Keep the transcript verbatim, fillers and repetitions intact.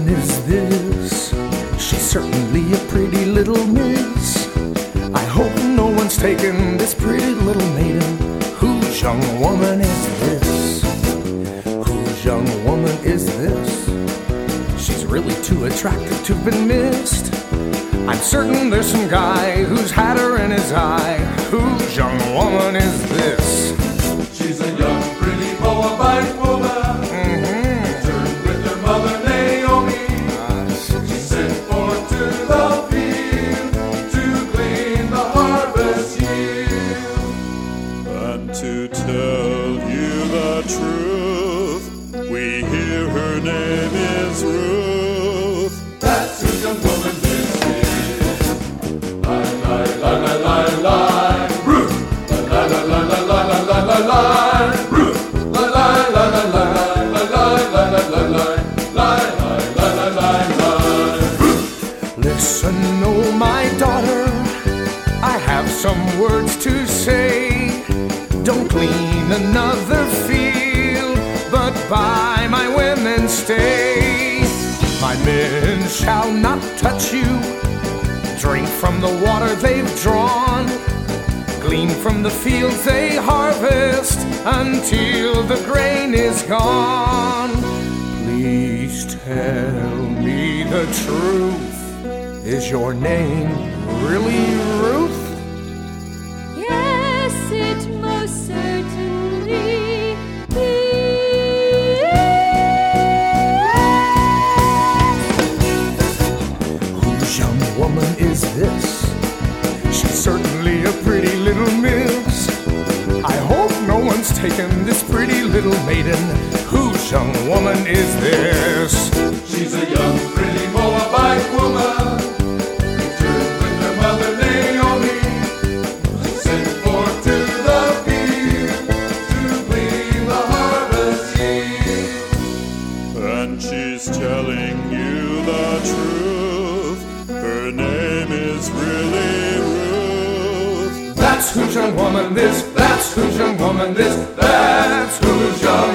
woman is this? She's certainly a pretty little miss. I hope no one's taken this pretty little maiden. Whose young woman is this? Whose young woman is this? She's really too attractive to have been missed. I'm certain there's some guy who's had her in his eye. Whose young woman is this? She's a young, pretty Moabite woman, mm-hmm. Returned with her mother Naomi. Ah, she sent forth to the field to glean the harvest yield. And to tell you the truth, we hear her name is Ruth. That's whose young woman this is. Lie, lie, lie, lie, lie, lie, Ruth. La la la la la la la la la, Ruth. La la la la la la la la la la la la la la la. Listen, oh my daughter, I have some words to say. Don't glean another field, but by my women stay. My men shall not touch you. Drink from the water they've drawn. Glean from the fields they harvest until the grain is gone. Please tell me the truth. Is your name really Ruth? Yes, it most certainly is. Whose young woman is this? She's certainly a pretty little miss. I hope no one's taken this pretty little maiden. Whose young woman is this? She's a young, pretty Moabite woman, returned with her mother Naomi. Sent forth to the field to glean the harvest yield. And she's telling you the truth. Her name is really Ruth. That's whose young woman this. That's whose young woman this. That's whose young